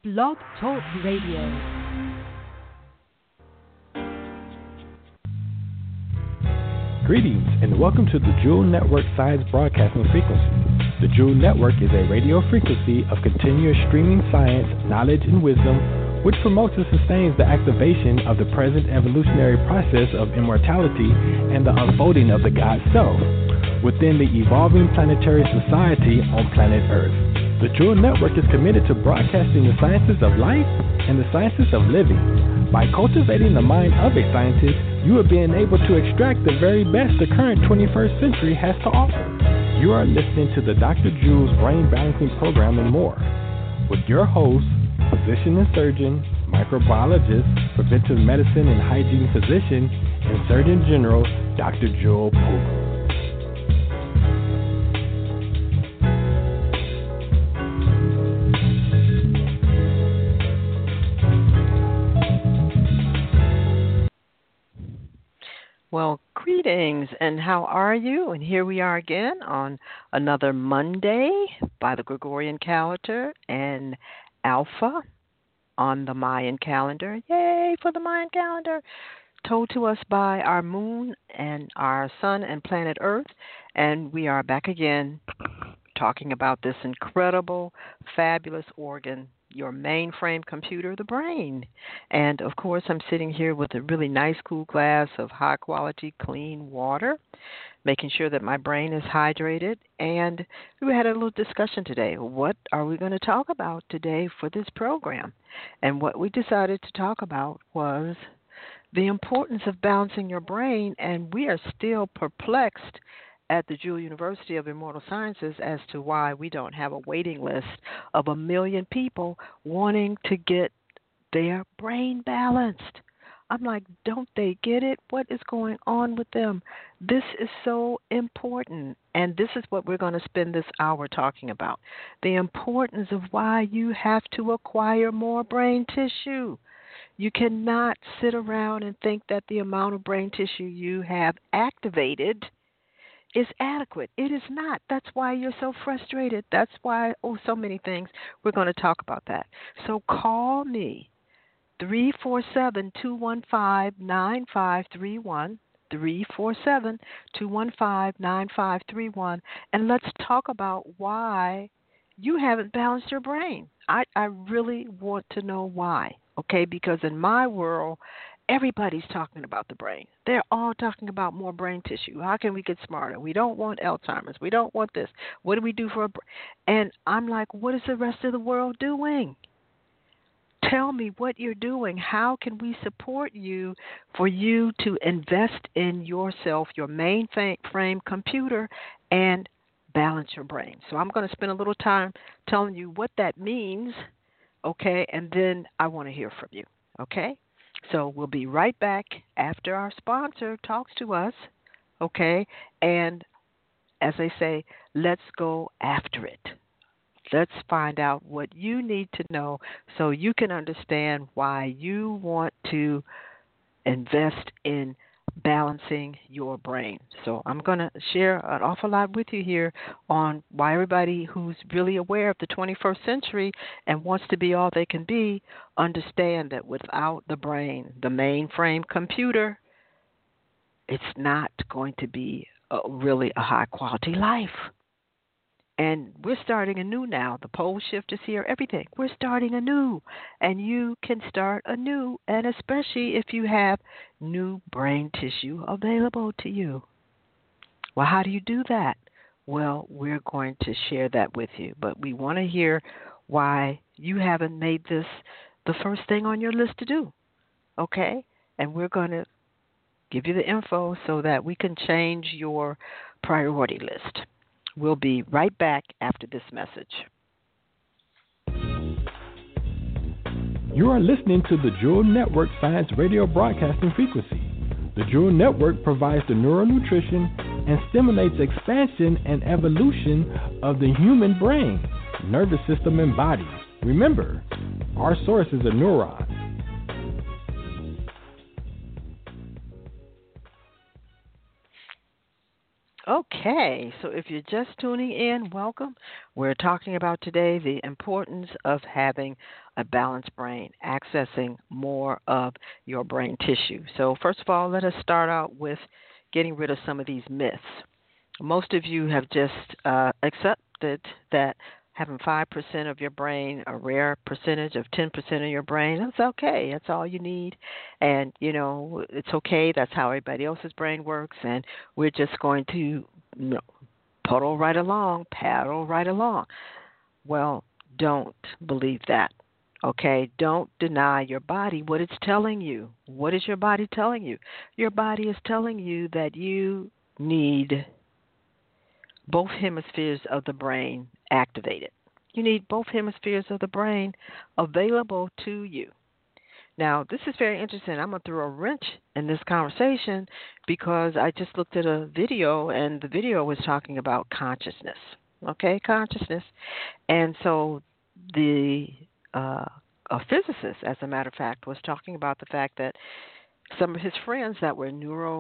Blog Talk Radio. Greetings and welcome to the Jewel Network Science Broadcasting Frequency. The Jewel Network is a radio frequency of continuous streaming science, knowledge, and wisdom, which promotes and sustains the activation of the present evolutionary process of immortality and the unfolding of the God Self within the evolving planetary society on planet Earth. The Jewel Network is committed to broadcasting the sciences of life and the sciences of living. By cultivating the mind of a scientist, you are being able to extract the very best the current 21st century has to offer. You are listening to the Dr. Jewel's Brain Balancing Program and more, with your host, physician and surgeon, microbiologist, preventive medicine and hygiene physician, and Surgeon General, Dr. Jewel Pookrum. Well, greetings, and how are you? And here we are again on another Monday by the Gregorian calendar and Alpha on the Mayan calendar. Yay for the Mayan calendar! Told to us by our moon and our sun and planet Earth. And we are back again talking about this incredible, fabulous organ, your mainframe computer, the brain. And, of course, I'm sitting here with a really nice, cool glass of high-quality, clean water, making sure that my brain is hydrated. And we had a little discussion today. What are we going to talk about today for this program? And what we decided to talk about was the importance of balancing your brain, and we are still perplexed at the Jewel University of Immortal Sciences as to why we don't have a waiting list of 1 million people wanting to get their brain balanced. I'm like, don't they get it? What is going on with them? This is so important, and this is what we're going to spend this hour talking about, the importance of why you have to acquire more brain tissue. You cannot sit around and think that the amount of brain tissue you have activated is adequate. It is not. That's why you're so frustrated. That's why, so many things. We're going to talk about that. So call me, 347-215-9531, 347-215-9531, and let's talk about why you haven't balanced your brain. I really want to know why, okay? Because in my world, everybody's talking about the brain. They're all talking about more brain tissue. How can we get smarter? We don't want Alzheimer's. We don't want this. What do we do for a brain? And I'm like, what is the rest of the world doing? Tell me what you're doing. How can we support you for you to invest in yourself, your mainframe computer, and balance your brain? So I'm going to spend a little time telling you what that means, okay? And then I want to hear from you, okay? So we'll be right back after our sponsor talks to us, okay? And as they say, let's go after it. Let's find out what you need to know so you can understand why you want to invest in balancing your brain. So I'm going to share an awful lot with you here on why everybody who's really aware of the 21st century and wants to be all they can be understand that without the brain, the mainframe computer, it's not going to be really a high-quality life. And we're starting anew now. The pole shift is here, everything. We're starting anew. And you can start anew, and especially if you have new brain tissue available to you. Well, how do you do that? Well, we're going to share that with you. But we want to hear why you haven't made this the first thing on your list to do. Okay? And we're going to give you the info so that we can change your priority list. We'll be right back after this message. You are listening to the Jewel Network Science Radio Broadcasting Frequency. The Jewel Network provides the neural nutrition and stimulates expansion and evolution of the human brain, nervous system, and body. Remember, our source is a neuron. Okay, so if you're just tuning in, welcome. We're talking about today the importance of having a balanced brain, accessing more of your brain tissue. So, first of all, let us start out with getting rid of some of these myths. Most of you have just accepted that having 5% of your brain, a rare percentage of 10% of your brain, that's okay. That's all you need. And, it's okay. That's how everybody else's brain works. And we're just going to paddle right along. Well, don't believe that. Okay, don't deny your body what it's telling you. What is your body telling you? Your body is telling you that you need both hemispheres of the brain activated. You need both hemispheres of the brain available to you. Now, this is very interesting. I'm going to throw a wrench in this conversation because I just looked at a video, and the video was talking about consciousness. Okay, consciousness. And so a physicist, as a matter of fact, was talking about the fact that some of his friends that were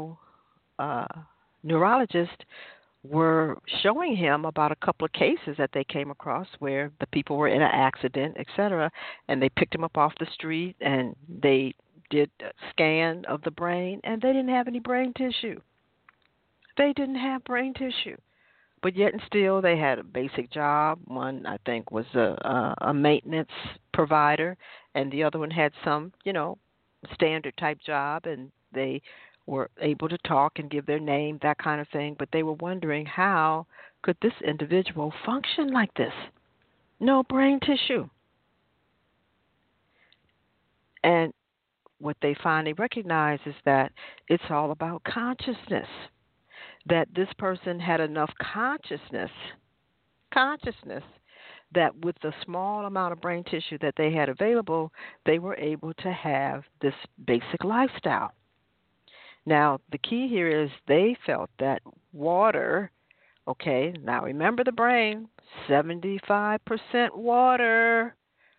neurologists were showing him about a couple of cases that they came across where the people were in an accident, etc., and they picked him up off the street and they did a scan of the brain, and they didn't have any brain tissue. They didn't have brain tissue. But yet and still, they had a basic job. One, I think, was a maintenance provider, and the other one had some, standard type job, and they were able to talk and give their name, that kind of thing. But they were wondering, how could this individual function like this? No brain tissue. And what they finally recognized is that it's all about consciousness. That this person had enough consciousness, that with the small amount of brain tissue that they had available, they were able to have this basic lifestyle. Now, the key here is they felt that water, okay, now remember the brain, 75% water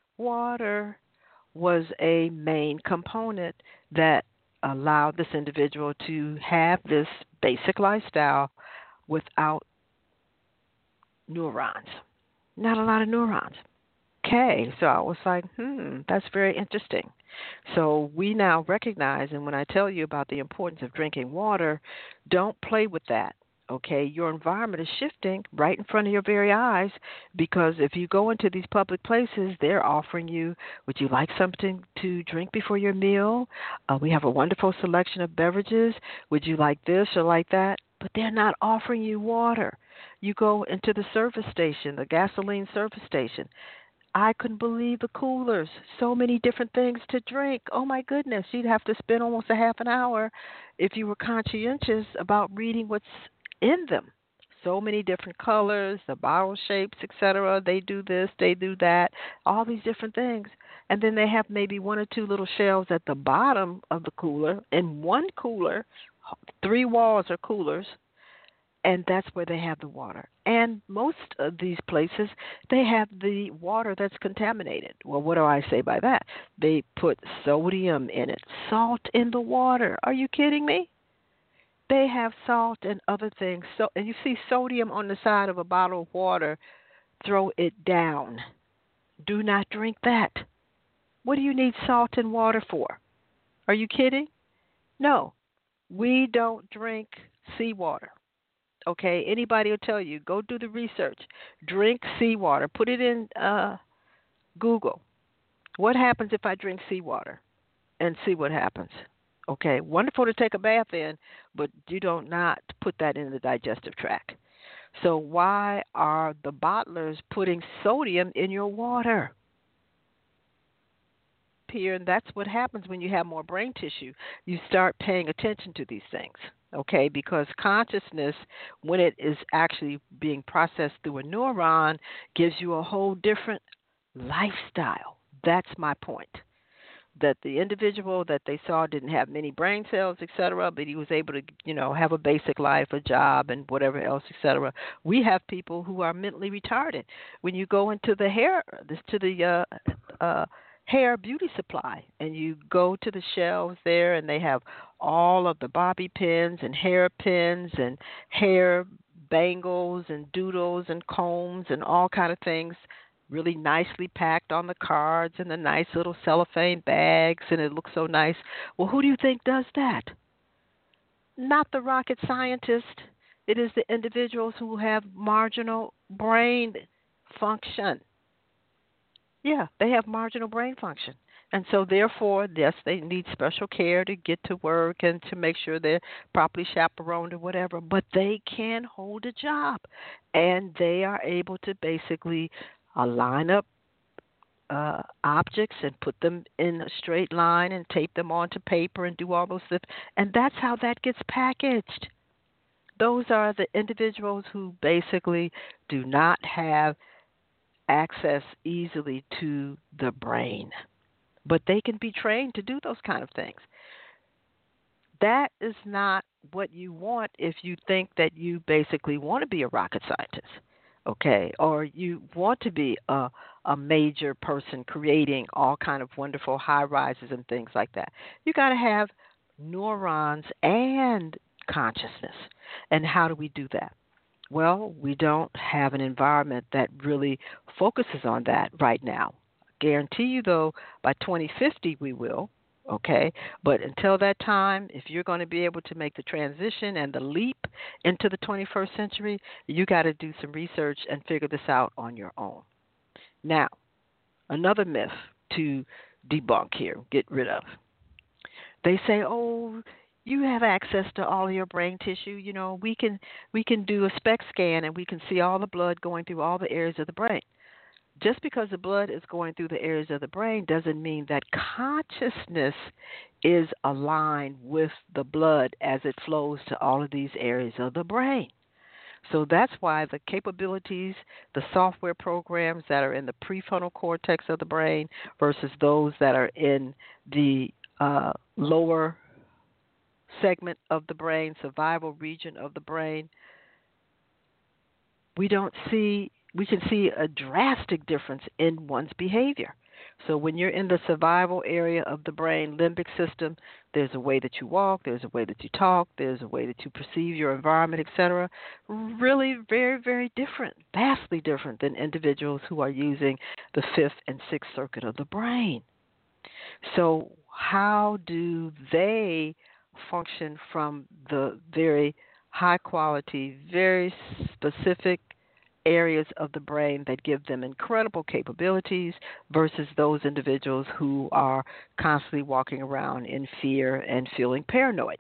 was a main component that allowed this individual to have this basic lifestyle without neurons. Not a lot of neurons. Okay, so I was like, that's very interesting. So we now recognize, and when I tell you about the importance of drinking water, don't play with that. Okay, your environment is shifting right in front of your very eyes, because if you go into these public places, they're offering you, would you like something to drink before your meal? We have a wonderful selection of beverages. Would you like this or like that? But they're not offering you water. You go into the service station, the gasoline service station. I couldn't believe the coolers. So many different things to drink. Oh, my goodness. You'd have to spend almost a half an hour if you were conscientious about reading what's in them. So many different colors, the bottle shapes, etc. They do this, they do that, all these different things. And then they have maybe one or two little shelves at the bottom of the cooler. In one cooler, 3 walls are coolers, and that's where they have the water. And most of these places, they have the water that's contaminated. Well, what do I say by that? They put sodium in it, salt in the water. Are you kidding me? They have salt and other things. So, and you see sodium on the side of a bottle of water, throw it down. Do not drink that. What do you need salt and water for? Are you kidding? No, we don't drink seawater. Okay, anybody will tell you, go do the research. Drink seawater. Put it in Google. What happens if I drink seawater? And see what happens. Okay, wonderful to take a bath in, but you don't not put that in the digestive tract. So why are the bottlers putting sodium in your water? Here, and that's what happens when you have more brain tissue. You start paying attention to these things, okay? Because consciousness, when it is actually being processed through a neuron, gives you a whole different lifestyle. That's my point. That the individual that they saw didn't have many brain cells, etc., but he was able to, have a basic life, a job, and whatever else, etc. We have people who are mentally retarded. When you go into the hair beauty supply, and you go to the shelves there, and they have all of the bobby pins and hairpins and hair bangles and doodles and combs and all kind of things really nicely packed on the cards in the nice little cellophane bags, and it looks so nice. Well, who do you think does that? Not the rocket scientist. It is the individuals who have marginal brain function. Yeah, they have marginal brain function. And so, therefore, yes, they need special care to get to work and to make sure they're properly chaperoned or whatever, but they can hold a job. And they are able to basically line up objects and put them in a straight line and tape them onto paper and do all those stuff. And that's how that gets packaged. Those are the individuals who basically do not have access easily to the brain, but they can be trained to do those kind of things. That is not what you want if you think that you basically want to be a rocket scientist, okay, or you want to be a major person creating all kind of wonderful high rises and things like that. You got to have neurons and consciousness. And how do we do that? Well, we don't have an environment that really focuses on that right now. Guarantee you, though, by 2050 we will, okay? But until that time, if you're going to be able to make the transition and the leap into the 21st century, you got to do some research and figure this out on your own. Now, another myth to debunk here, get rid of. They say, oh, you have access to all of your brain tissue. You know, we can do a SPECT scan and we can see all the blood going through all the areas of the brain. Just because the blood is going through the areas of the brain doesn't mean that consciousness is aligned with the blood as it flows to all of these areas of the brain. So that's why the capabilities, the software programs that are in the prefrontal cortex of the brain versus those that are in the lower segment of the brain, survival region of the brain, we can see a drastic difference in one's behavior. So when you're in the survival area of the brain, limbic system, there's a way that you walk, there's a way that you talk, there's a way that you perceive your environment, etc. Really very, very different, vastly different than individuals who are using the fifth and sixth circuit of the brain. So how do they function from the very high quality, very specific areas of the brain that give them incredible capabilities versus those individuals who are constantly walking around in fear and feeling paranoid?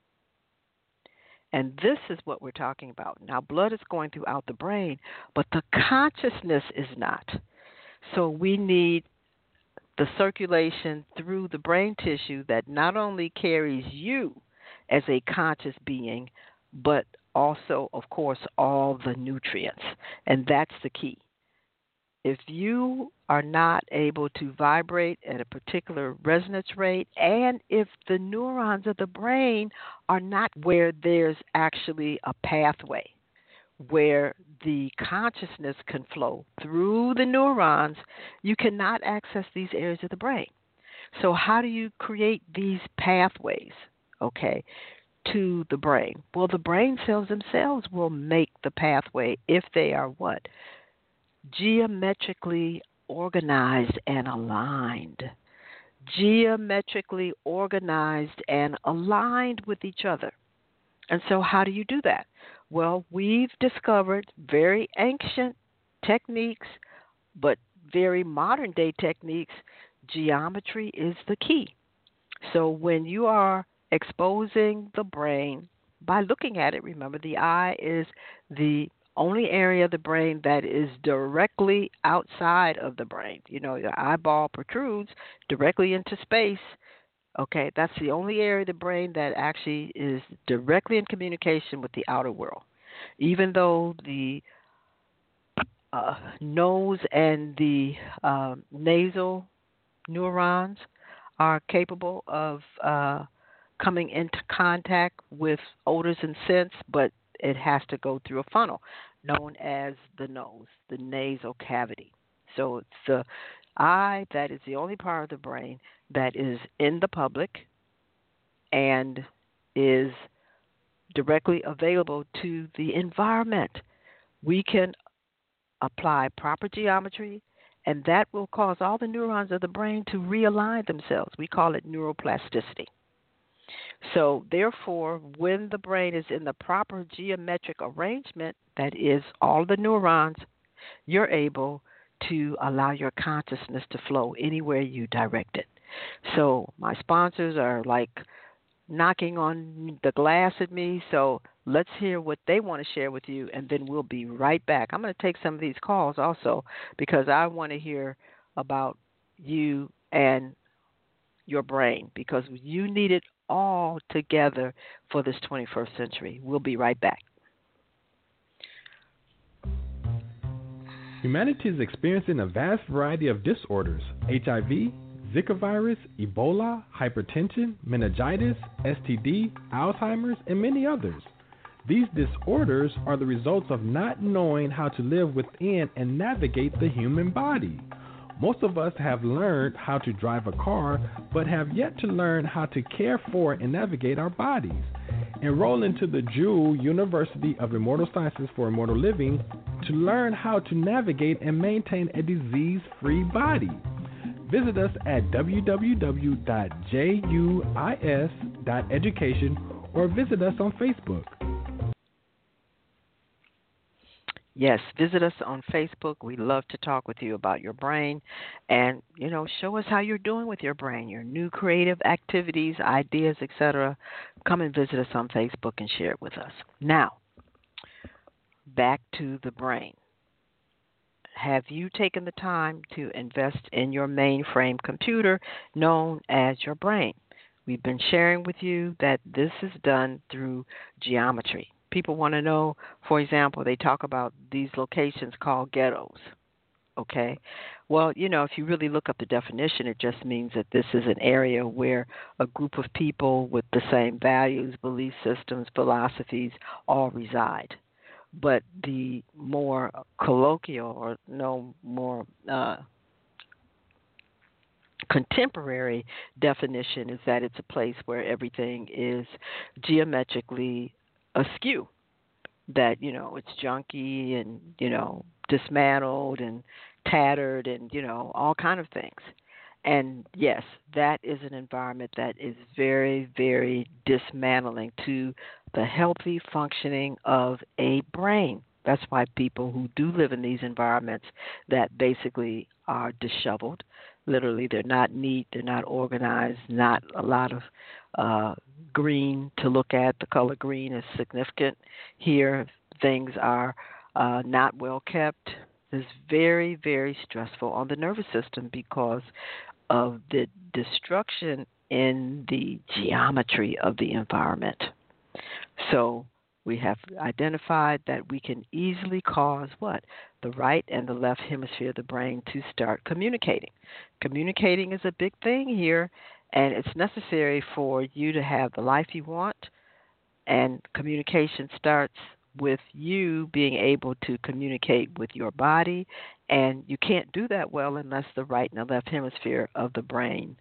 And this is what we're talking about. Now, blood is going throughout the brain, but the consciousness is not. So we need the circulation through the brain tissue that not only carries you as a conscious being, but also, of course, all the nutrients. And that's the key. If you are not able to vibrate at a particular resonance rate, and if the neurons of the brain are not where there's actually a pathway where the consciousness can flow through the neurons, you cannot access these areas of the brain. So how do you create these pathways, okay, to the brain? Well, the brain cells themselves will make the pathway if they are what? Geometrically organized and aligned. Geometrically organized and aligned with each other. And so how do you do that? Well, we've discovered very ancient techniques, but very modern day techniques. Geometry is the key. So when you are exposing the brain by looking at it, remember the eye is the only area of the brain that is directly outside of the brain. You know, your eyeball protrudes directly into space. Okay, that's the only area of the brain that actually is directly in communication with the outer world. Even though the nose and the nasal neurons are capable of coming into contact with odors and scents, but it has to go through a funnel known as the nose, the nasal cavity. So it's the eye that is the only part of the brain that is in the public and is directly available to the environment. We can apply proper geometry, and that will cause all the neurons of the brain to realign themselves. We call it neuroplasticity. So, therefore, when the brain is in the proper geometric arrangement, that is, all the neurons, you're able to allow your consciousness to flow anywhere you direct it. So, my sponsors are like knocking on the glass at me, so let's hear what they want to share with you, and then we'll be right back. I'm going to take some of these calls also because I want to hear about you and your brain because you need it all together for this 21st century. We'll be right back. Humanity is experiencing a vast variety of disorders: HIV, Zika virus, Ebola, hypertension, meningitis, STD, Alzheimer's, and many others. These disorders are the results of not knowing how to live within and navigate the human body. Most of us have learned how to drive a car, but have yet to learn how to care for and navigate our bodies. Enroll into the Jewel University of Immortal Sciences for Immortal Living to learn how to navigate and maintain a disease-free body. Visit us at www.juis.education or visit us on Facebook. Yes, visit us on Facebook. We love to talk with you about your brain and, show us how you're doing with your brain, your new creative activities, ideas, etc. Come and visit us on Facebook and share it with us. Now, back to the brain. Have you taken the time to invest in your mainframe computer known as your brain? We've been sharing with you that this is done through geometry. People want to know, for example, they talk about these locations called ghettos. Okay? Well, if you really look up the definition, it just means that this is an area where a group of people with the same values, belief systems, philosophies all reside. But the more colloquial or more contemporary definition is that it's a place where everything is geometrically askew, that, it's junky and, dismantled and tattered and, all kind of things. And yes, that is an environment that is very, very dismantling to the healthy functioning of a brain. That's why people who do live in these environments that basically are disheveled, literally they're not neat, they're not organized, not a lot of green to look at. The color green is significant here. Things are not well kept. It's very, very stressful on the nervous system because of the destruction in the geometry of the environment. So we have identified that we can easily cause what? The right and the left hemisphere of the brain to start communicating. Communicating is a big thing here, and it's necessary for you to have the life you want, and communication starts with you being able to communicate with your body, and you can't do that well unless the right and the left hemisphere of the brain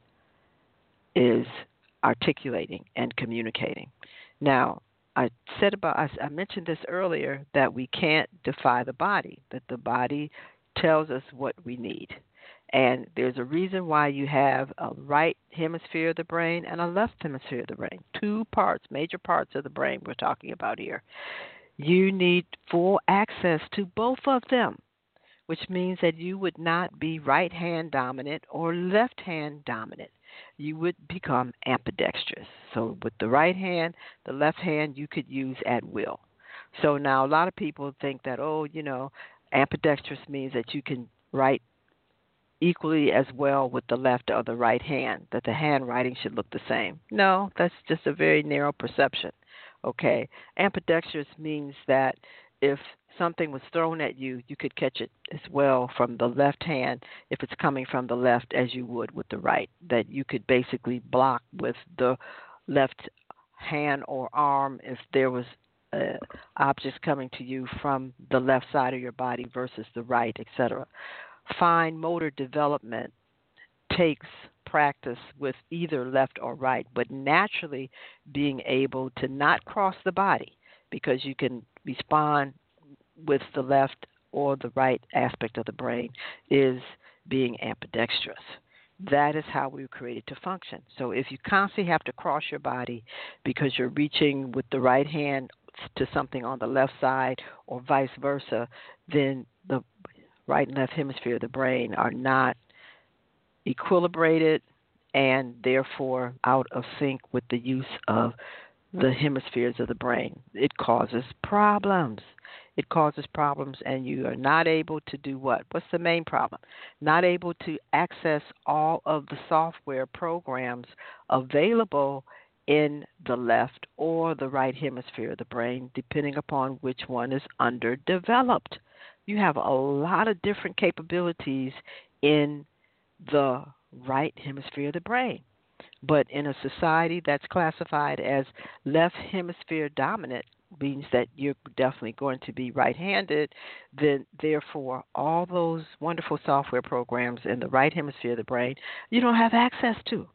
is articulating and communicating. Now, I mentioned this earlier, that we can't defy the body, that the body tells us what we need. And there's a reason why you have a right hemisphere of the brain and a left hemisphere of the brain. Two parts, major parts of the brain we're talking about here. You need full access to both of them, which means that you would not be right hand dominant or left hand dominant. You would become ambidextrous. So with the right hand, the left hand you could use at will. So now a lot of people think that, ambidextrous means that you can write equally as well with the left or the right hand, that the handwriting should look the same. No, that's just a very narrow perception. Okay, ambidextrous means that if something was thrown at you, you could catch it as well from the left hand if it's coming from the left as you would with the right, that you could basically block with the left hand or arm if there was objects coming to you from the left side of your body versus the right, etc. Fine motor development takes practice with either left or right, but naturally being able to not cross the body, because you can respond with the left or the right aspect of the brain, is being ambidextrous. That is how we were created to function. So if you constantly have to cross your body because you're reaching with the right hand to something on the left side or vice versa, then the right and left hemisphere of the brain are not equilibrated and therefore out of sync with the use of the hemispheres of the brain. It causes problems. It causes problems, and you are not able to do what? What's the main problem? Not able to access all of the software programs available in the left or the right hemisphere of the brain, depending upon which one is underdeveloped. You have a lot of different capabilities in the right hemisphere of the brain. But in a society that's classified as left hemisphere dominant, means that you're definitely going to be right-handed, then therefore all those wonderful software programs in the right hemisphere of the brain you don't have access to.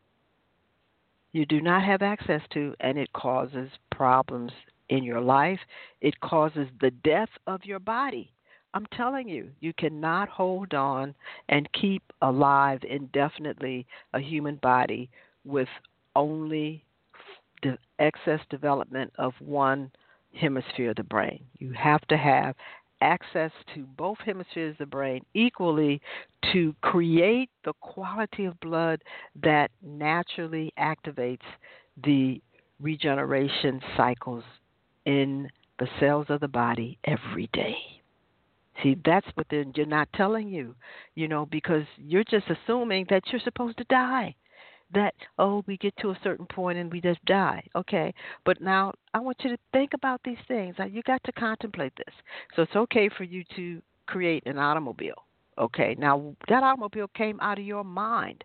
You do not have access to, and it causes problems in your life. It causes the death of your body. I'm telling you, you cannot hold on and keep alive indefinitely a human body with only the excess development of one hemisphere of the brain. You have to have access to both hemispheres of the brain equally to create the quality of blood that naturally activates the regeneration cycles in the cells of the body every day. See, that's what they're not telling you, because you're just assuming that you're supposed to die. That, we get to a certain point and we just die. Okay, but now I want you to think about these things. Now, you got to contemplate this. So it's okay for you to create an automobile. Okay, now that automobile came out of your mind,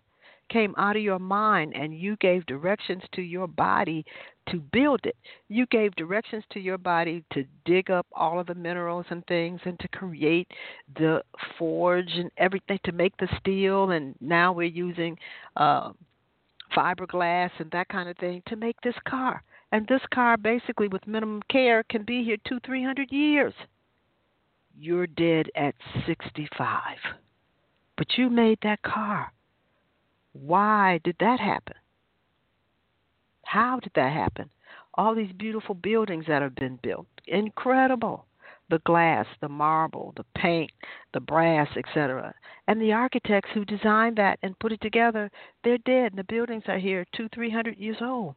and you gave directions to your body to build it. You gave directions to your body to dig up all of the minerals and things and to create the forge and everything to make the steel. And now we're using fiberglass and that kind of thing to make this car. And this car, basically, with minimum care, can be here 200-300 years. You're dead at 65. But you made that car. Why did that happen? How did that happen? All these beautiful buildings that have been built. Incredible. The glass, the marble, the paint, the brass, etc. And the architects who designed that and put it together, they're dead. And the buildings are here 200-300 years old.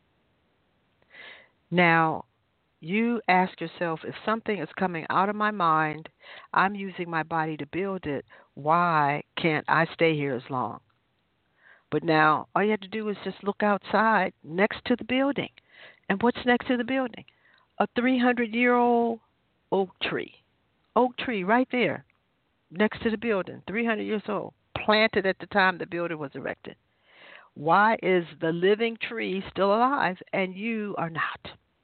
Now, you ask yourself, if something is coming out of my mind, I'm using my body to build it, why can't I stay here as long? But now, all you have to do is just look outside next to the building. And what's next to the building? A 300-year-old oak tree right there next to the building, 300 years old, planted at the time the building was erected. Why is the living tree still alive and you are not?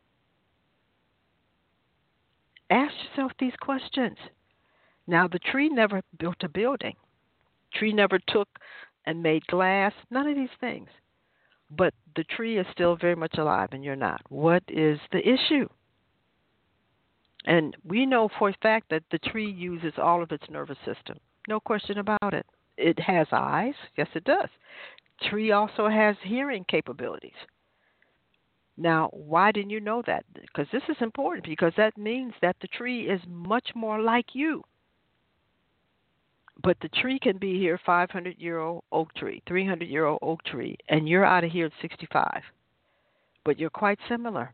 Ask yourself these questions. Now, the tree never built a building. Tree never took and made glass, none of these things. But the tree is still very much alive and you're not. What is the issue? And we know for a fact that the tree uses all of its nervous system. No question about it. It has eyes. Yes, it does. Tree also has hearing capabilities. Now, why didn't you know that? Because this is important, because that means that the tree is much more like you. But the tree can be here, 500-year-old oak tree, 300-year-old oak tree, and you're out of here at 65. But you're quite similar.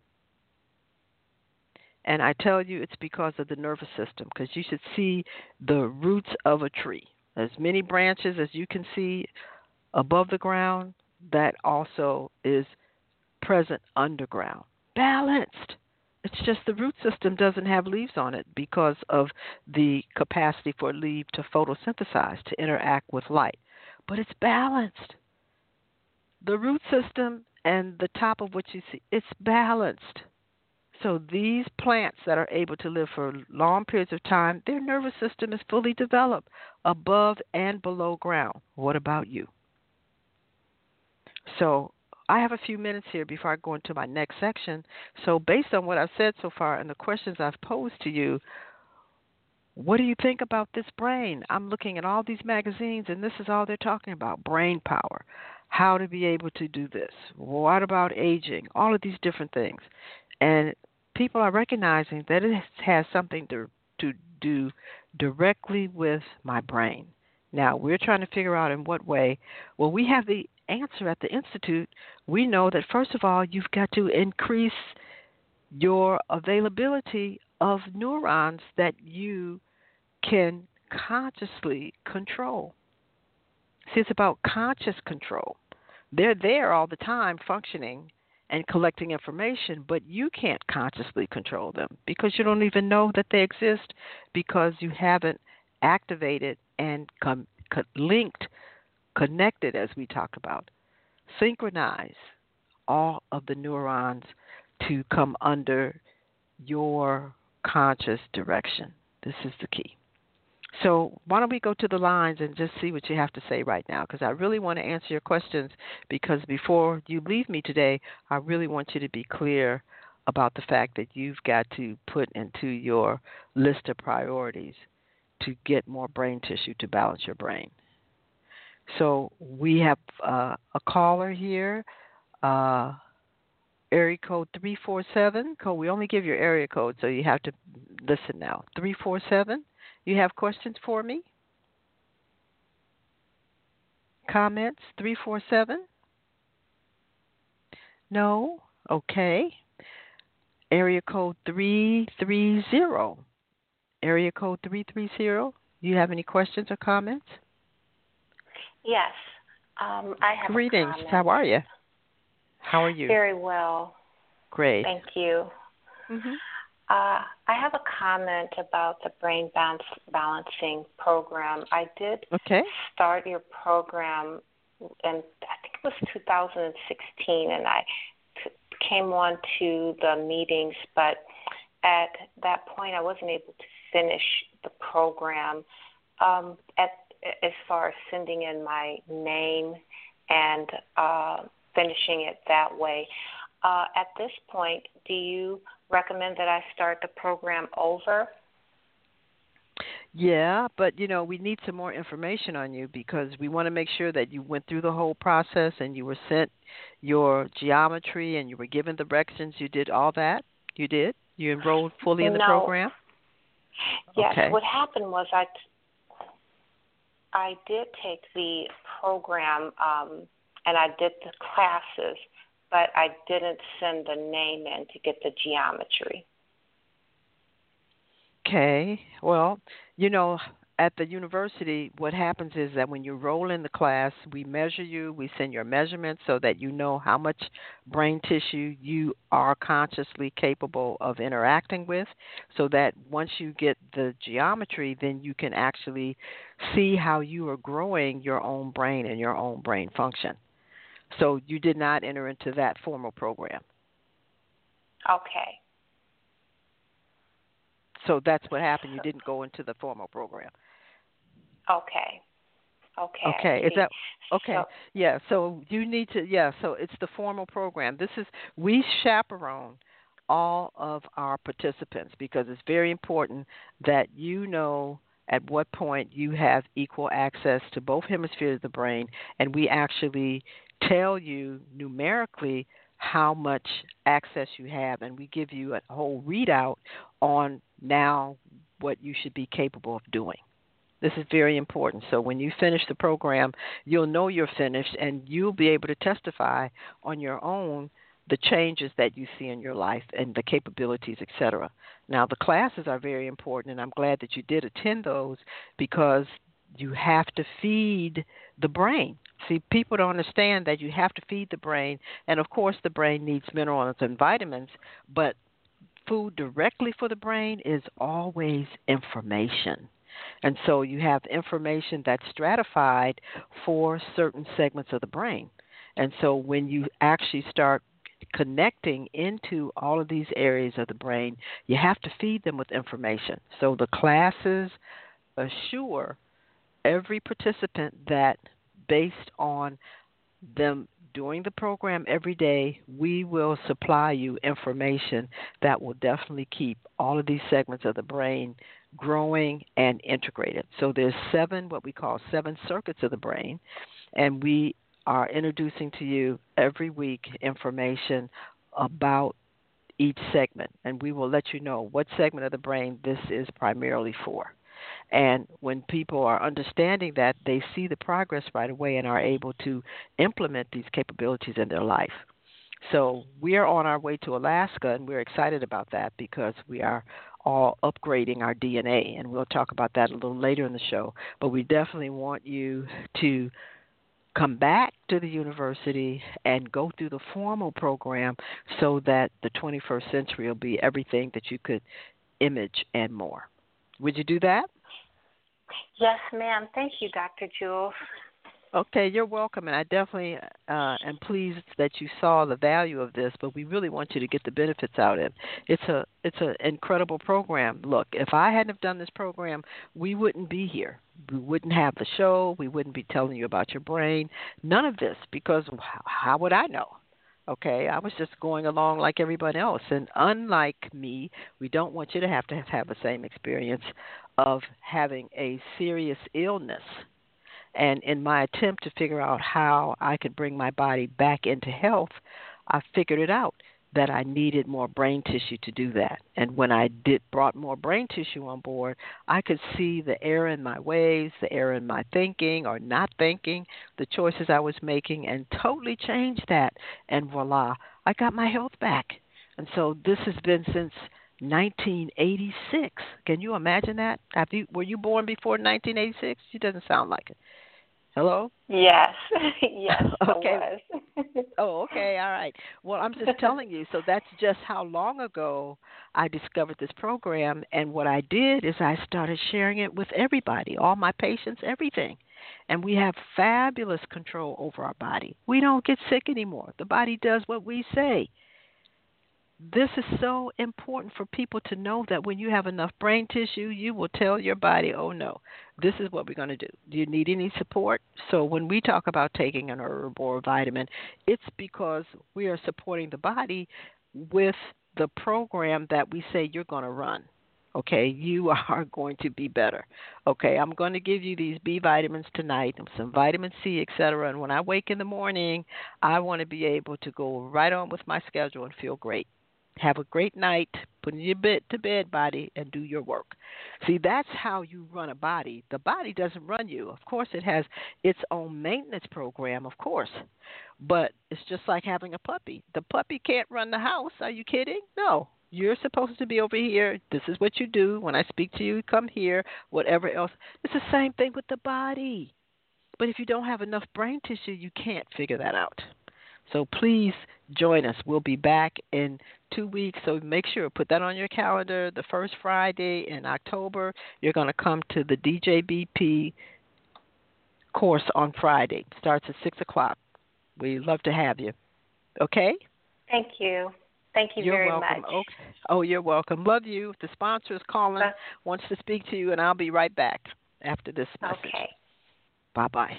And I tell you, it's because of the nervous system, because you should see the roots of a tree. As many branches as you can see above the ground, that also is present underground. Balanced. It's just the root system doesn't have leaves on it because of the capacity for a leaf to photosynthesize, to interact with light. But it's balanced. The root system and the top of what you see, it's balanced. So these plants that are able to live for long periods of time, their nervous system is fully developed above and below ground. What about you? So I have a few minutes here before I go into my next section. So based on what I've said so far and the questions I've posed to you, what do you think about this brain? I'm looking at all these magazines, and this is all they're talking about: brain power, how to be able to do this. What about aging? All of these different things. And people are recognizing that it has something to do directly with my brain. Now, we're trying to figure out in what way. Well, we have the answer at the Institute. We know that, first of all, you've got to increase your availability of neurons that you can consciously control. See, it's about conscious control. They're there all the time functioning and collecting information, but you can't consciously control them because you don't even know that they exist because you haven't activated and linked, connected, as we talked about, synchronize all of the neurons to come under your conscious direction. This is the key. So why don't we go to the lines and just see what you have to say right now, because I really want to answer your questions, because before you leave me today, I really want you to be clear about the fact that you've got to put into your list of priorities to get more brain tissue to balance your brain. So we have a caller here, area code 347. We only give your area code, so you have to listen now. 347. You have questions for me? Comments? 347? No? Okay. Area code 330. Area code 330. Do you have any questions or comments? Yes. I have Greetings. A comment. How are you? How are you? Very well. Great. Thank you. Mm-hmm. I have a comment about the brain balancing program. I did start your program in, I think it was 2016, and I came on to the meetings, but at that point I wasn't able to finish the program as far as sending in my name and finishing it that way. At this point, do you recommend that I start the program over? Yeah, but, we need some more information on you because we want to make sure that you went through the whole process and you were sent your geometry and you were given directions. You did all that? You did? You enrolled fully in the program? Yes. Okay. What happened was I did take the program and I did the classes, but I didn't send the name in to get the geometry. Okay. Well, at the university, what happens is that when you roll in the class, we measure you, we send your measurements so that you know how much brain tissue you are consciously capable of interacting with, so that once you get the geometry, then you can actually see how you are growing your own brain and your own brain function. So you did not enter into that formal program. Okay. So that's what happened. You didn't go into the formal program. Okay. Okay. Is that okay? Yeah. So you need to. Yeah. So it's the formal program. We chaperone all of our participants because it's very important that you know at what point you have equal access to both hemispheres of the brain, and we actually tell you numerically how much access you have, and we give you a whole readout on now what you should be capable of doing. This is very important. So when you finish the program, you'll know you're finished, and you'll be able to testify on your own the changes that you see in your life and the capabilities, etc. Now, the classes are very important, and I'm glad that you did attend those because you have to feed the brain. See, people don't understand that you have to feed the brain, and of course the brain needs minerals and vitamins, but food directly for the brain is always information. And so you have information that's stratified for certain segments of the brain. And so when you actually start connecting into all of these areas of the brain, you have to feed them with information. So the classes assure every participant that based on them during the program every day, we will supply you information that will definitely keep all of these segments of the brain growing and integrated. So there's what we call 7 circuits of the brain, and we are introducing to you every week information about each segment, and we will let you know what segment of the brain this is primarily for. And when people are understanding that, they see the progress right away and are able to implement these capabilities in their life. So we are on our way to Alaska, and we're excited about that because we are all upgrading our DNA, and we'll talk about that a little later in the show. But we definitely want you to come back to the university and go through the formal program so that the 21st century will be everything that you could image and more. Would you do that? Yes, ma'am. Thank you, Dr. Jules. Okay, you're welcome, and I definitely am pleased that you saw the value of this, but we really want you to get the benefits out of it. It's an incredible program. Look, if I hadn't have done this program, we wouldn't be here. We wouldn't have the show. We wouldn't be telling you about your brain. None of this, because how would I know? Okay, I was just going along like everybody else, and unlike me, we don't want you to have the same experience of having a serious illness. And in my attempt to figure out how I could bring my body back into health, I figured it out that I needed more brain tissue to do that. And when I brought more brain tissue on board, I could see the error in my ways, the error in my thinking or not thinking, the choices I was making, and totally changed that. And voila, I got my health back. And so this has been since 1986. Can you imagine that? Were you born before 1986? It doesn't sound like it. Hello? Yes. Yes, okay. I was. Oh, okay. All right. Well, I'm just telling you. So that's just how long ago I discovered this program. And what I did is I started sharing it with everybody, all my patients, everything. And we have fabulous control over our body. We don't get sick anymore. The body does what we say. This is so important for people to know that when you have enough brain tissue, you will tell your body, oh, no, this is what we're going to do. Do you need any support? So when we talk about taking an herb or a vitamin, it's because we are supporting the body with the program that we say you're going to run. Okay, you are going to be better. Okay, I'm going to give you these B vitamins tonight, some vitamin C, etc. And when I wake in the morning, I want to be able to go right on with my schedule and feel great. Have a great night, put in your bed to bed body, and do your work. See, that's how you run a body. The body doesn't run you. Of course, it has its own maintenance program, of course. But it's just like having a puppy. The puppy can't run the house. Are you kidding? No. You're supposed to be over here. This is what you do. When I speak to you, come here, whatever else. It's the same thing with the body. But if you don't have enough brain tissue, you can't figure that out. So please join us. We'll be back in 2 weeks, so make sure, put that on your calendar. The first Friday in October, you're going to come to the DJBP course on Friday. It starts at 6 o'clock. We'd love to have you. Okay? Thank you. Thank you You're very welcome. much. Okay. Oh, you're welcome. Love you. The sponsor is calling, wants to speak to you, and I'll be right back after this message. Okay. Bye-bye.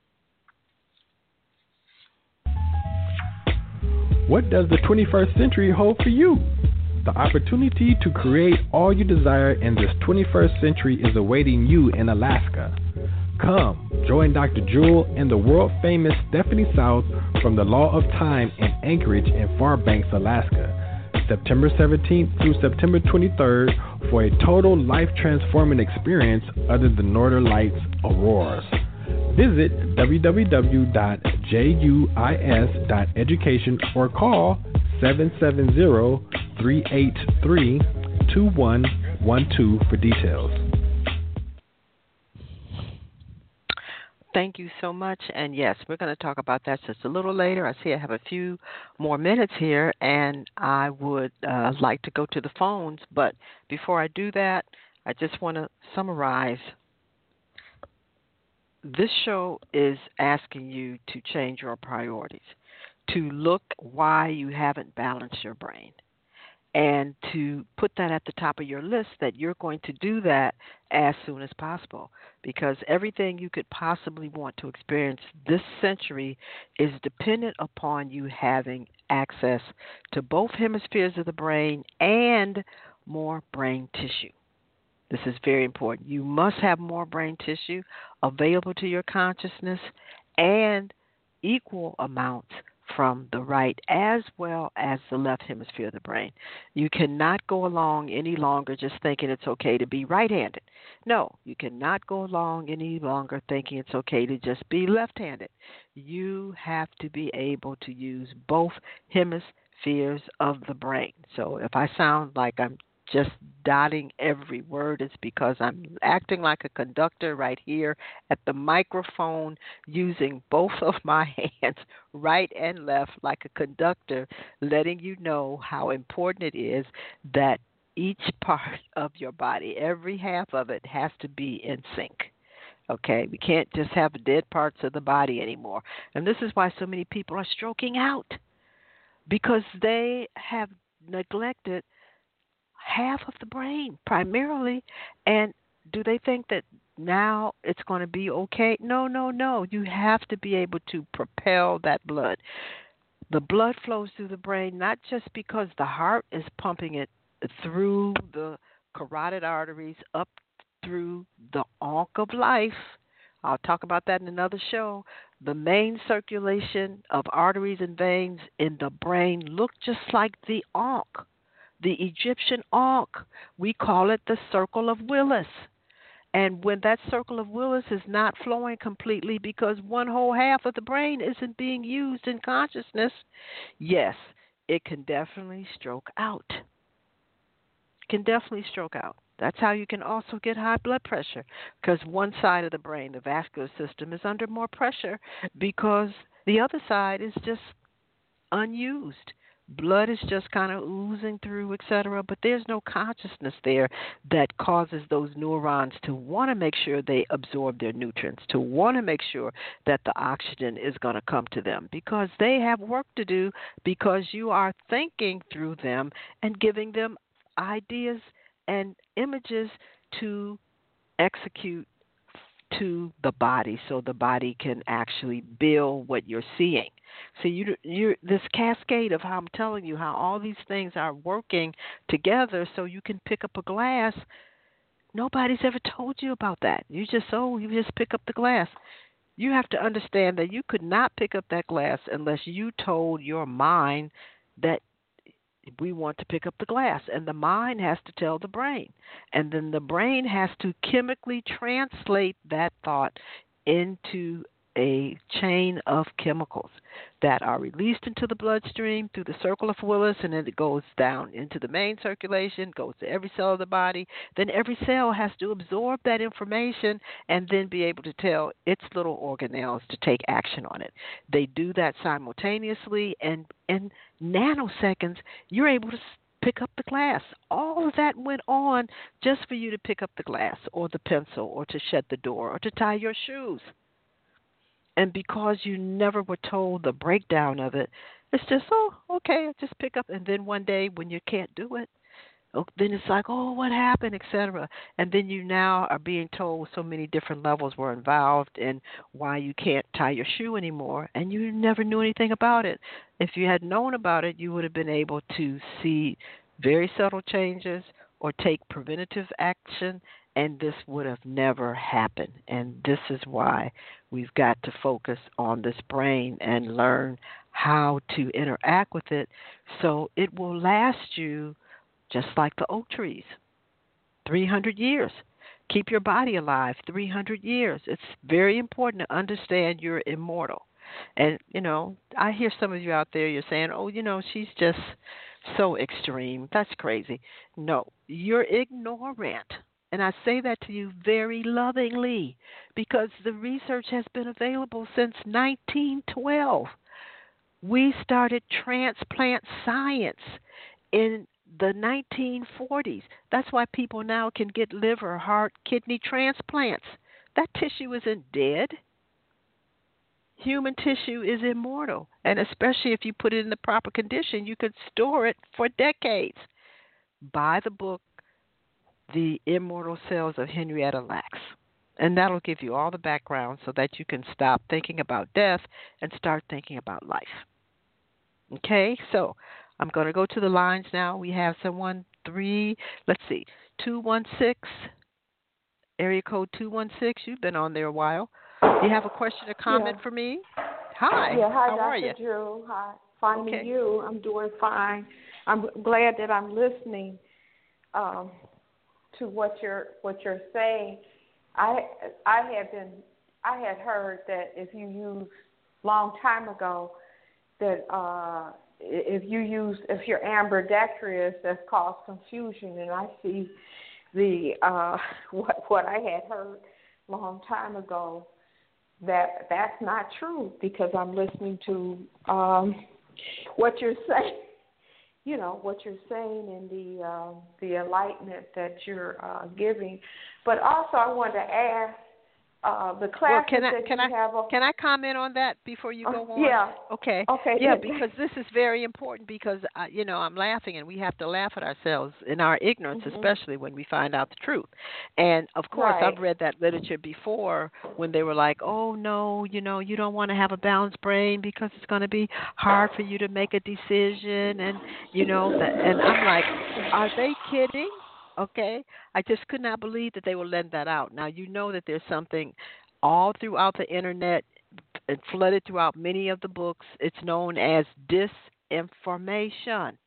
What does the 21st century hold for you? The opportunity to create all you desire in this 21st century is awaiting you in Alaska. Come, join Dr. Jewel and the world-famous Stephanie South from the Law of Time in Anchorage and Fairbanks, Alaska, September 17th through September 23rd for a total life-transforming experience under the Northern Lights auroras. Visit www.juis.education or call 770-383-2112 for details. Thank you so much. And yes, we're going to talk about that just a little later. I see I have a few more minutes here, and I would like to go to the phones. But before I do that, I just want to summarize. This show is asking you to change your priorities, to look why you haven't balanced your brain. and to put that at the top of your list that you're going to do that as soon as possible, because everything you could possibly want to experience this century is dependent upon you having access to both hemispheres of the brain and more brain tissue. This is very important. You must have more brain tissue available to your consciousness and equal amounts from the right as well as the left hemisphere of the brain. You cannot go along any longer just thinking it's okay to be right-handed. No, you cannot go along any longer thinking it's okay to just be left-handed. You have to be able to use both hemispheres of the brain. So if I sound like I'm just dotting every word, it's because I'm acting like a conductor right here at the microphone, using both of my hands, right and left, like a conductor, letting you know how important it is that each part of your body, every half of it, has to be in sync. Okay, we can't just have dead parts of the body anymore. And this is why so many people are stroking out, because they have neglected half of the brain primarily. And do they think that now it's going to be okay? No. You have to be able to propel that blood. The blood flows through the brain not just because the heart is pumping it through the carotid arteries up through the ankh of life. I'll talk about that in another show. The main circulation of arteries and veins in the brain look just like the ankh. The Egyptian ankh. We call it the Circle of Willis. And when that Circle of Willis is not flowing completely because one whole half of the brain isn't being used in consciousness, yes, it can definitely stroke out. That's how you can also get high blood pressure, because one side of the brain, the vascular system, is under more pressure because the other side is just unused. Blood is just kind of oozing through, etc., but there's no consciousness there that causes those neurons to want to make sure they absorb their nutrients, to want to make sure that the oxygen is going to come to them, because they have work to do, because you are thinking through them and giving them ideas and images to execute to the body so the body can actually build what you're seeing. So you're this cascade of how I'm telling you how all these things are working together so you can pick up a glass. Nobody's ever told you about that. You just pick up the glass. You have to understand that you could not pick up that glass unless you told your mind that we want to pick up the glass, and the mind has to tell the brain, and then the brain has to chemically translate that thought into a chain of chemicals that are released into the bloodstream through the Circle of Willis, and then it goes down into the main circulation, goes to every cell of the body. Then every cell has to absorb that information and then be able to tell its little organelles to take action on it. They do that simultaneously, and in nanoseconds, you're able to pick up the glass. All of that went on just for you to pick up the glass or the pencil or to shut the door or to tie your shoes. And because you never were told the breakdown of it, it's just, okay, just pick up. And then one day when you can't do it, then it's like, what happened, etc. And then you now are being told so many different levels were involved in why you can't tie your shoe anymore, and you never knew anything about it. If you had known about it, you would have been able to see very subtle changes or take preventative action, and this would have never happened. And this is why we've got to focus on this brain and learn how to interact with it so it will last you just like the oak trees, 300 years. Keep your body alive 300 years. It's very important to understand you're immortal. And, I hear some of you out there, you're saying, she's just so extreme. That's crazy. No, you're ignorant. And I say that to you very lovingly because the research has been available since 1912. We started transplant science in the 1940s. That's why people now can get liver, heart, kidney transplants. That tissue isn't dead. Human tissue is immortal. And especially if you put it in the proper condition, you could store it for decades. buy the book, The Immortal Cells of Henrietta Lacks. And that'll give you all the background so that you can stop thinking about death and start thinking about life. Okay, so I'm going to go to the lines now. We have 216, area code 216. You've been on there a while. You have a question or comment for me? Hi. Yeah, hi, how Dr. are you? Drew. Hi. Finding you. I'm doing fine. I'm glad that I'm listening to what you're saying. I had heard that if you use long time ago that if you're ambidextrous, that's caused confusion, and I see the what I had heard long time ago that's not true, because I'm listening to what you're saying. You know what you're saying and the enlightenment that you're giving, but also I wanted to ask the classes Can I comment on that before you go on? Yeah. Okay. Yeah, because this is very important, because I'm laughing, and we have to laugh at ourselves in our ignorance, especially when we find out the truth. And of course, I've read that literature before when they were like, "Oh no, you don't want to have a balanced brain because it's going to be hard for you to make a decision," and and I'm like, are they kidding? Okay, I just could not believe that they would lend that out. Now, you know that there's something all throughout the internet and flooded throughout many of the books. It's known as disinformation.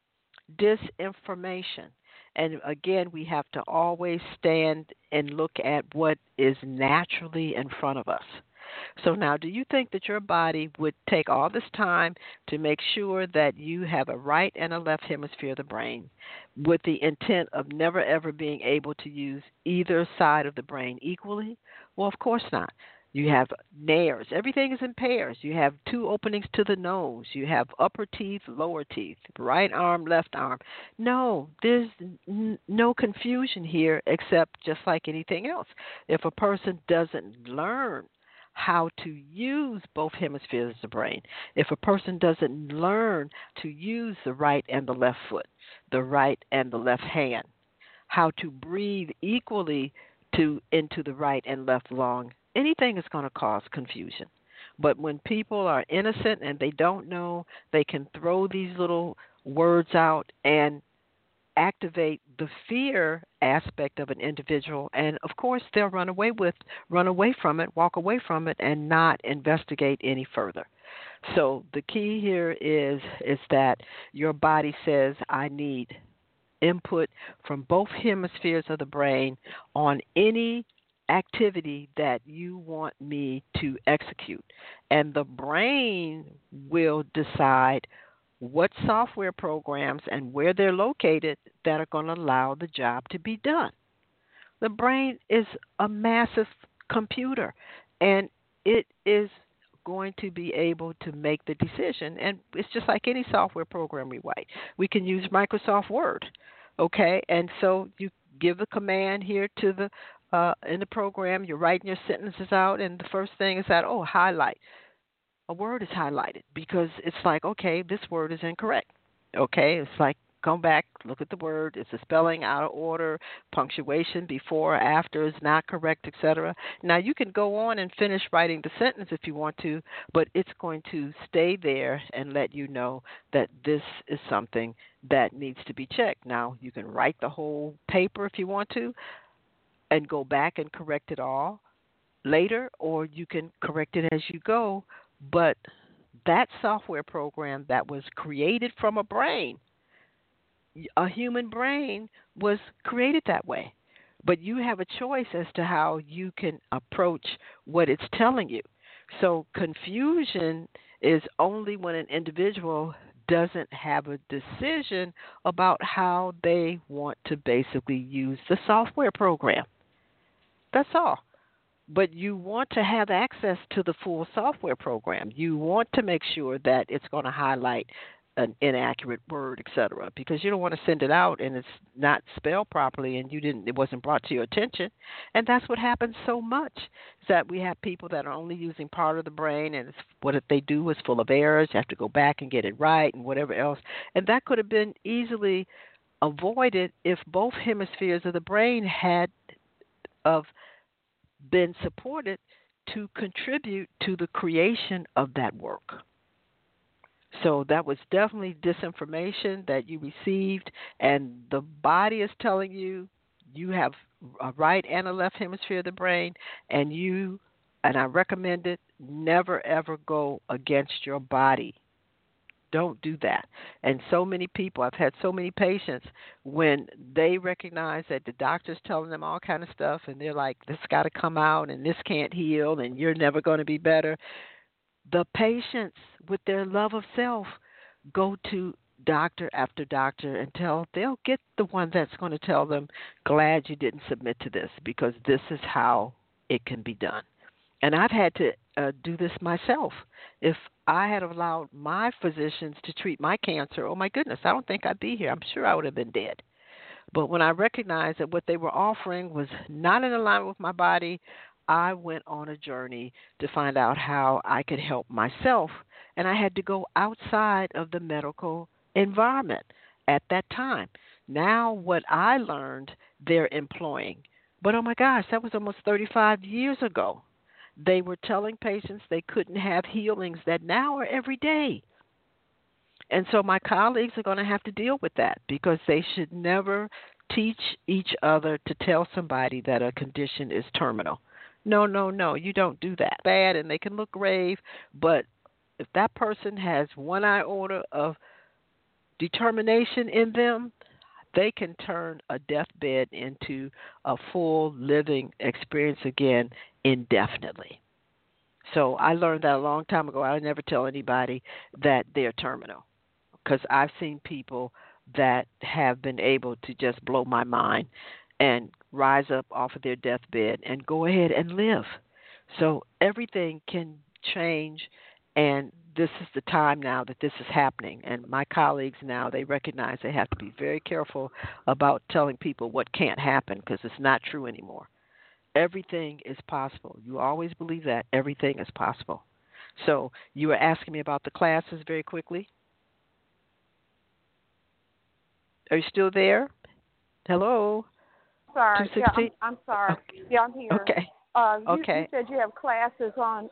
Disinformation. And again, we have to always stand and look at what is naturally in front of us. So now, do you think that your body would take all this time to make sure that you have a right and a left hemisphere of the brain with the intent of never ever being able to use either side of the brain equally? Well, of course not. You have pairs. Everything is in pairs. You have two openings to the nose. You have upper teeth, lower teeth, right arm, left arm. No, there's no confusion here, except just like anything else. If a person doesn't learn how to use both hemispheres of the brain, if a person doesn't learn to use the right and the left foot, the right and the left hand, how to breathe equally into the right and left lung, anything is going to cause confusion. But when people are innocent and they don't know, they can throw these little words out and activate the fear aspect of an individual, and of course they'll run away from it, walk away from it, and not investigate any further. So the key here is that your body says, I need input from both hemispheres of the brain on any activity that you want me to execute, and the brain will decide what software programs and where they're located that are going to allow the job to be done. The brain is a massive computer, and it is going to be able to make the decision. And it's just like any software program we write. We can use Microsoft Word, okay? And so you give the command here to in the program, you're writing your sentences out, and the first thing is that, highlight. A word is highlighted because it's like, okay, this word is incorrect. Okay, it's like, come back, look at the word. It's a spelling out of order, punctuation before or after is not correct, etc. Now, you can go on and finish writing the sentence if you want to, but it's going to stay there and let you know that this is something that needs to be checked. Now, you can write the whole paper if you want to and go back and correct it all later, or you can correct it as you go. But that software program that was created from a brain, a human brain, was created that way. But you have a choice as to how you can approach what it's telling you. So confusion is only when an individual doesn't have a decision about how they want to basically use the software program. That's all. But you want to have access to the full software program. You want to make sure that it's going to highlight an inaccurate word, etc., because you don't want to send it out and it's not spelled properly and it wasn't brought to your attention. And that's what happens so much, is that we have people that are only using part of the brain, and what they do is full of errors. You have to go back and get it right and whatever else. And that could have been easily avoided if both hemispheres of the brain had of been supported to contribute to the creation of that work. So that was definitely disinformation that you received, and the body is telling you you have a right and a left hemisphere of the brain, and I recommend it, never ever go against your body. Don't do that. And so many people, I've had so many patients, when they recognize that the doctor's telling them all kind of stuff, and they're like, this got to come out, and this can't heal, and you're never going to be better. The patients, with their love of self, go to doctor after doctor until they'll get the one that's going to tell them, glad you didn't submit to this, because this is how it can be done. And I've had to do this myself. If I had allowed my physicians to treat my cancer, oh my goodness, I don't think I'd be here. I'm sure I would have been dead. But when I recognized that what they were offering was not in alignment with my body, I went on a journey to find out how I could help myself. And I had to go outside of the medical environment at that time. Now what I learned, they're employing. But oh my gosh, that was almost 35 years ago. They were telling patients they couldn't have healings that now are every day. And so my colleagues are going to have to deal with that, because they should never teach each other to tell somebody that a condition is terminal. No, you don't do that. Bad, and they can look grave, but if that person has one iota of determination in them, they can turn a deathbed into a full living experience again indefinitely. So I learned that a long time ago. I would never tell anybody that they're terminal, because I've seen people that have been able to just blow my mind and rise up off of their deathbed and go ahead and live. So everything can change, and this is the time now that this is happening. And my colleagues now, they recognize they have to be very careful about telling people what can't happen, because it's not true anymore. Everything is possible. You always believe that. Everything is possible. So you were asking me about the classes very quickly. Are you still there? Hello? Sorry. Yeah, I'm sorry. Okay. Yeah, I'm here. Okay. You said you have classes on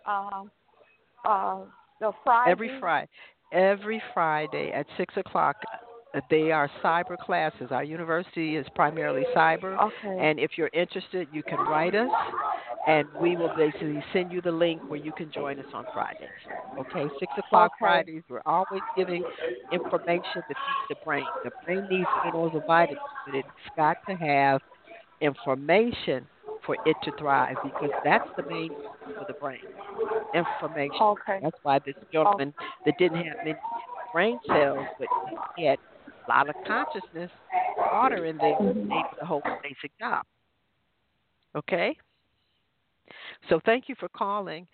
the Friday? Every Friday at 6 o'clock. They are cyber classes. Our university is primarily cyber. Okay. And if you're interested, you can write us, and we will basically send you the link where you can join us on Fridays. Okay, 6 o'clock Fridays. We're always giving information to feed the brain. The brain needs minerals and vitamins, but it's got to have information for it to thrive, because that's the main for the brain. Information. Okay. That's why this gentleman that didn't have many brain cells, but he had a lot of consciousness, water in there, able to hold a basic job. Okay? So thank you for calling.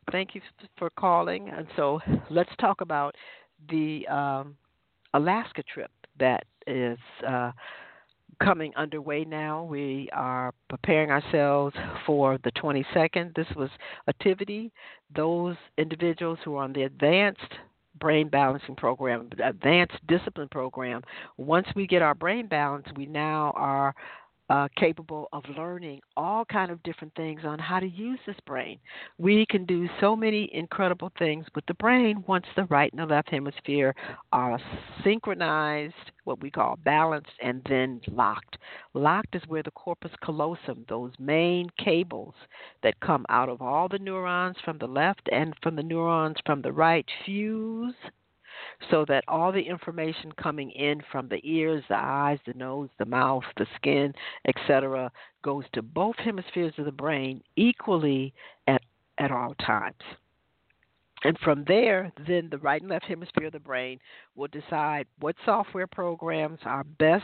And so let's talk about the Alaska trip that is coming underway now. We are preparing ourselves for the 22nd. This was Activity. Those individuals who are on the advanced brain balancing program, advanced discipline program, once we get our brain balance, we now are capable of learning all kind of different things on how to use this brain. We can do so many incredible things with the brain once the right and the left hemisphere are synchronized, what we call balanced, and then locked. Locked is where the corpus callosum, those main cables that come out of all the neurons from the left and from the neurons from the right, fuse, so that all the information coming in from the ears, the eyes, the nose, the mouth, the skin, etc., goes to both hemispheres of the brain equally at all times. And from there, then the right and left hemisphere of the brain will decide what software programs are best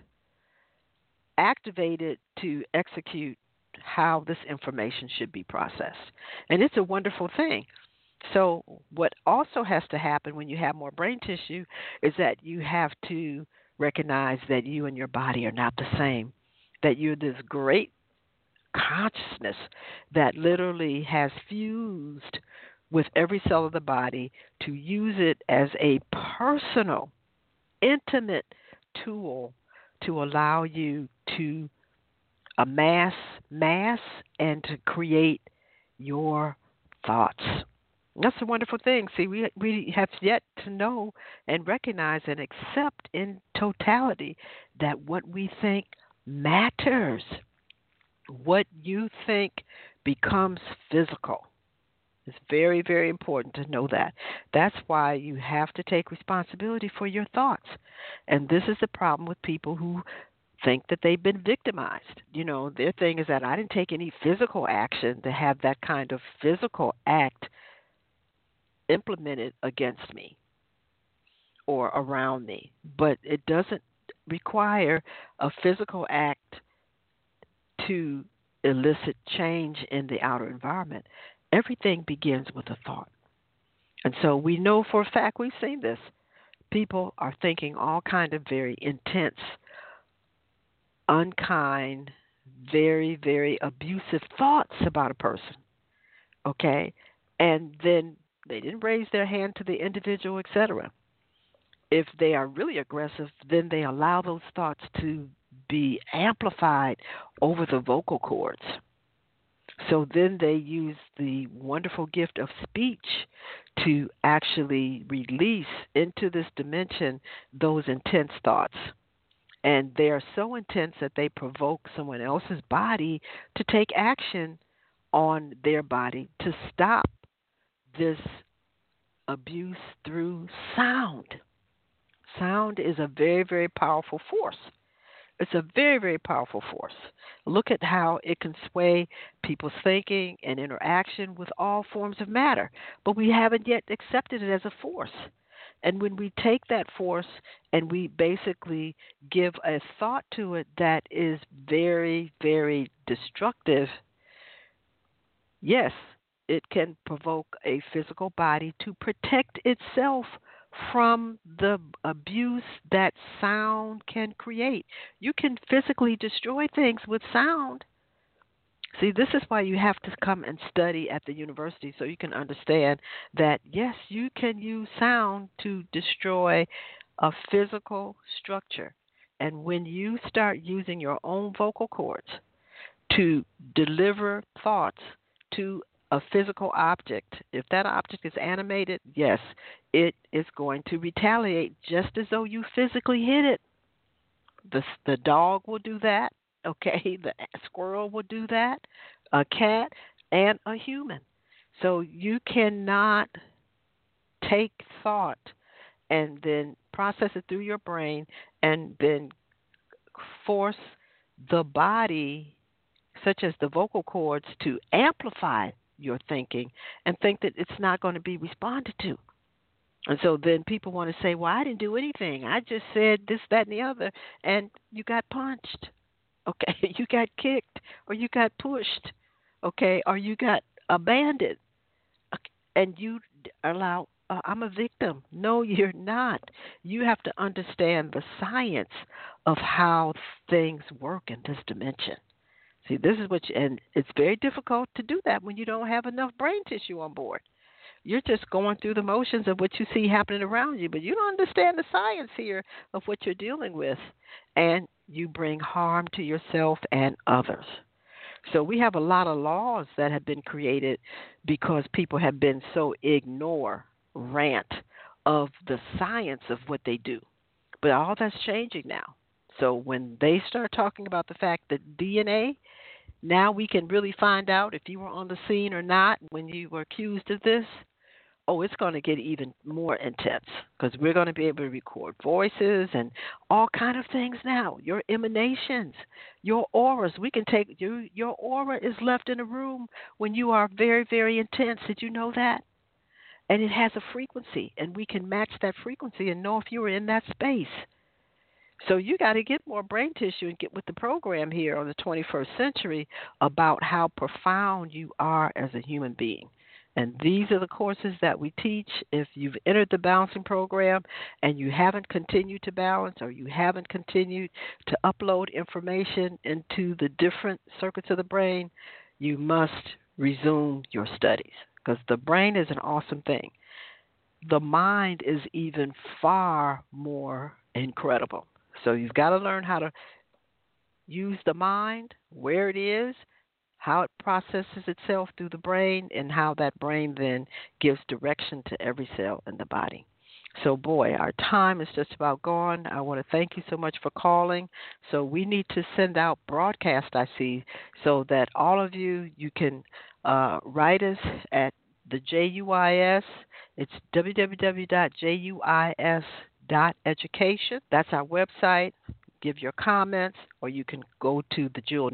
activated to execute how this information should be processed. And it's a wonderful thing. So what also has to happen when you have more brain tissue is that you have to recognize that you and your body are not the same, that you're this great consciousness that literally has fused with every cell of the body to use it as a personal, intimate tool to allow you to amass mass and to create your thoughts. That's a wonderful thing. See, we have yet to know and recognize and accept in totality that what we think matters. What you think becomes physical. It's very, very important to know that. That's why you have to take responsibility for your thoughts. And this is the problem with people who think that they've been victimized. Their thing is that I didn't take any physical action to have that kind of physical act implemented against me or around me. But it doesn't require a physical act to elicit change in the outer environment. Everything begins with a thought. And so we know for a fact, we've seen this. People are thinking all kind of very intense, unkind, very, very abusive thoughts about a person. Okay? And then they didn't raise their hand to the individual, etc. If they are really aggressive, then they allow those thoughts to be amplified over the vocal cords. So then they use the wonderful gift of speech to actually release into this dimension those intense thoughts. And they are so intense that they provoke someone else's body to take action on their body to stop this abuse through sound. Sound is a very, very powerful force. It's a very, very powerful force. Look at how it can sway people's thinking and interaction with all forms of matter. But we haven't yet accepted it as a force. And when we take that force and we basically give a thought to it that is very, very destructive, yes, it can provoke a physical body to protect itself from the abuse that sound can create. You can physically destroy things with sound. See, this is why you have to come and study at the university so you can understand that, yes, you can use sound to destroy a physical structure. And when you start using your own vocal cords to deliver thoughts to a physical object, if that object is animated, yes, it is going to retaliate just as though you physically hit it. The dog will do that, okay? The squirrel will do that, a cat, and a human. So you cannot take thought and then process it through your brain and then force the body, such as the vocal cords, to amplify your thinking and think that it's not going to be responded to. And so then people want to say, well, I didn't do anything. I just said this, that, and the other, and you got punched, okay? You got kicked, or you got pushed, okay? Or you got abandoned, okay? And you allow, I'm a victim. No, you're not. You have to understand the science of how things work in this dimension. See, this is and it's very difficult to do that when you don't have enough brain tissue on board. You're just going through the motions of what you see happening around you, but you don't understand the science here of what you're dealing with, and you bring harm to yourself and others. So we have a lot of laws that have been created because people have been so ignorant of the science of what they do. But all that's changing now. So when they start talking about the fact that DNA, now we can really find out if you were on the scene or not when you were accused of this. Oh, it's going to get even more intense because we're going to be able to record voices and all kind of things now. Your emanations, your auras. We can take your aura is left in a room when you are very, very intense. Did you know that? And it has a frequency, and we can match that frequency and know if you were in that space. So you got to get more brain tissue and get with the program here on the 21st century about how profound you are as a human being. And these are the courses that we teach. If you've entered the balancing program and you haven't continued to balance or you haven't continued to upload information into the different circuits of the brain, you must resume your studies because the brain is an awesome thing. The mind is even far more incredible. So you've got to learn how to use the mind, where it is, how it processes itself through the brain, and how that brain then gives direction to every cell in the body. So, boy, our time is just about gone. I want to thank you so much for calling. So we need to send out broadcast, I see, so that all of you can write us at the JUIS. It's www.juis.education. That's our website. Give your comments, or you can go to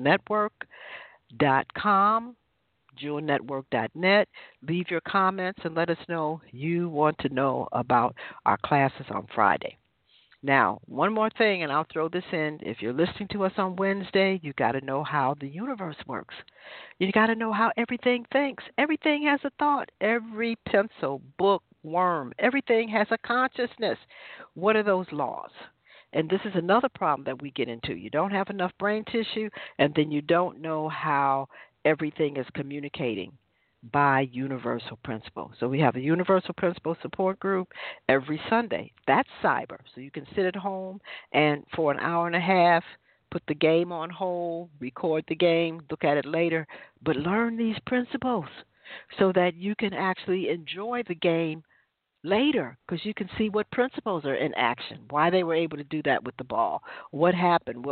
thejewelnetwork.com, jewelnetwork.net. Leave your comments and let us know you want to know about our classes on Friday. Now, one more thing, and I'll throw this in. If you're listening to us on Wednesday, you got to know how the universe works. You got to know how everything thinks. Everything has a thought. Every pencil, book, worm, everything has a consciousness. What are those laws? And this is another problem that we get into. You don't have enough brain tissue, and then you don't know how everything is communicating by universal principle. So we have a universal principle support group every Sunday. That's cyber. So you can sit at home and for an hour and a half, put the game on hold, record the game, look at it later, but learn these principles so that you can actually enjoy the game later, because you can see what principles are in action, why they were able to do that with the ball, what happened,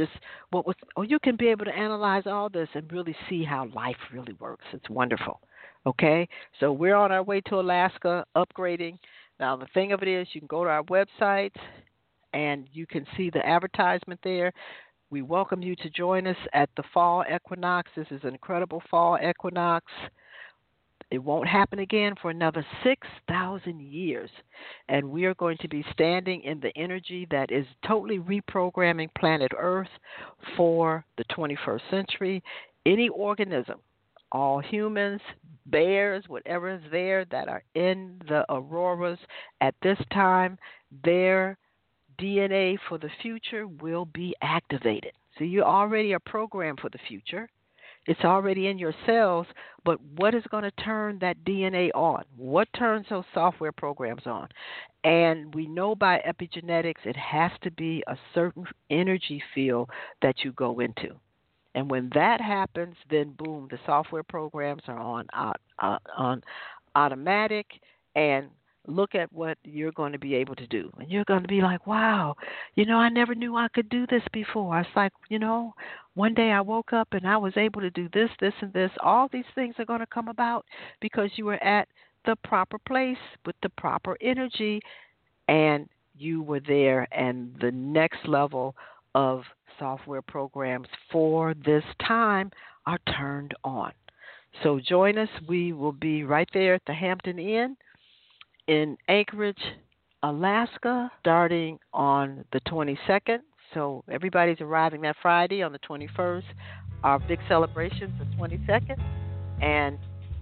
you can be able to analyze all this and really see how life really works. It's wonderful. Okay, so we're on our way to Alaska, upgrading. Now, the thing of it is, you can go to our website and you can see the advertisement there. We welcome you to join us at the fall equinox. This is an incredible fall equinox. It won't happen again for another 6,000 years. And we are going to be standing in the energy that is totally reprogramming planet Earth for the 21st century. Any organism, all humans, bears, whatever is there that are in the auroras at this time, their DNA for the future will be activated. So you already are programmed for the future. It's already in your cells, but what is going to turn that DNA on? What turns those software programs on? And we know by epigenetics it has to be a certain energy field that you go into. And when that happens, then boom, the software programs are on automatic, and look at what you're going to be able to do. And you're going to be like, wow, I never knew I could do this before. It's like, one day I woke up and I was able to do this, this, and this. All these things are going to come about because you were at the proper place with the proper energy, and you were there, and the next level of software programs for this time are turned on. So join us. We will be right there at the Hampton Inn in Anchorage, Alaska, starting on the 22nd. So everybody's arriving that Friday on the 21st. Our big celebration the 22nd, and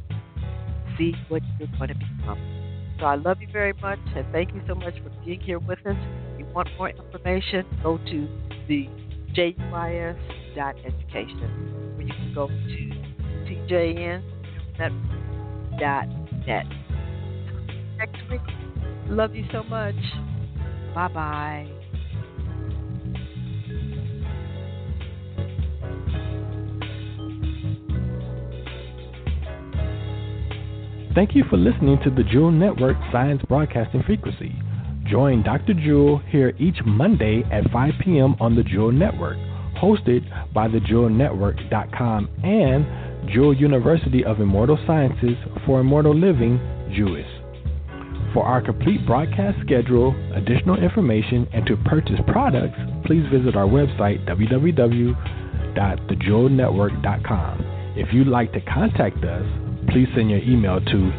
see what you're going to become. So I love you very much, and thank you so much for being here with us. If you want more information, go to the JUIS.education, where you can go to tjn.net. Next week. Love you so much. Bye-bye. Thank you for listening to the Jewel Network Science Broadcasting Frequency. Join Dr. Jewel here each Monday at 5 p.m. on the Jewel Network, hosted by thejewelnetwork.com and Jewel University of Immortal Sciences for Immortal Living, JUIS. For our complete broadcast schedule, additional information, and to purchase products, please visit our website, www.thejewelnetwork.com. If you'd like to contact us, please send your email to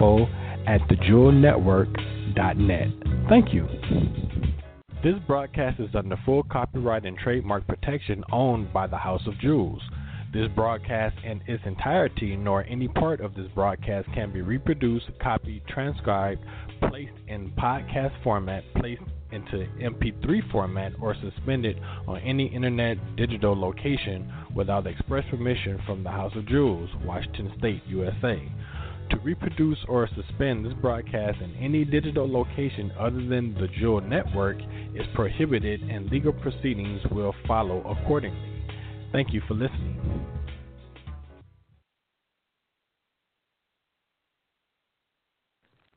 info@thejewelnetwork.net. Thank you. This broadcast is under full copyright and trademark protection owned by the House of Jewels. This broadcast in its entirety, nor any part of this broadcast, can be reproduced, copied, transcribed, placed in podcast format, placed into MP3 format, or suspended on any internet digital location without express permission from the House of Jewels, Washington State, USA. To reproduce or suspend this broadcast in any digital location other than the Jewel Network is prohibited, and legal proceedings will follow accordingly. Thank you for listening.